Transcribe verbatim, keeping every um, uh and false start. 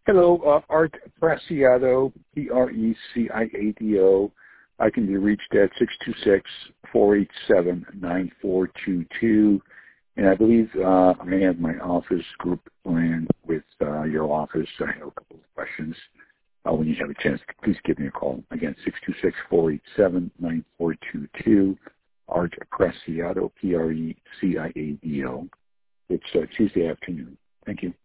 Hello, uh, Art Preciado, P R E C I A D O. I can be reached at six two six, four eight seven, nine four two two. And I believe uh, I have my office group plan with uh, your office. I have a couple of questions. Uh, when you have a chance, please give me a call. Again, six two six, four eight seven, nine four two two. Art Preciado, P R E C I A D O. It's uh, Tuesday afternoon. Thank you.